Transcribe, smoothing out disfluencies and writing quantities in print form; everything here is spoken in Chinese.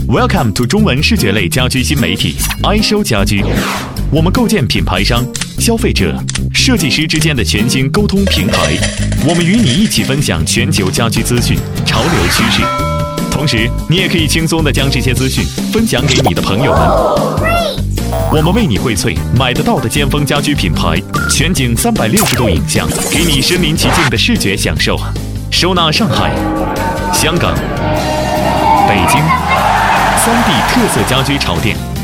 Welcome to 中文视觉类家居新媒体 iShow 家居。我们构建品牌商、消费者、设计师之间的全新沟通平台。我们与你一起分享全球家居资讯、潮流趋势。同时，你也可以轻松地将这些资讯分享给你的朋友们。我们为你荟萃买得到的尖峰家居品牌，全景360度影像，给你身临其境的视觉享受。收纳上海、香港、北京3地特色家居潮店。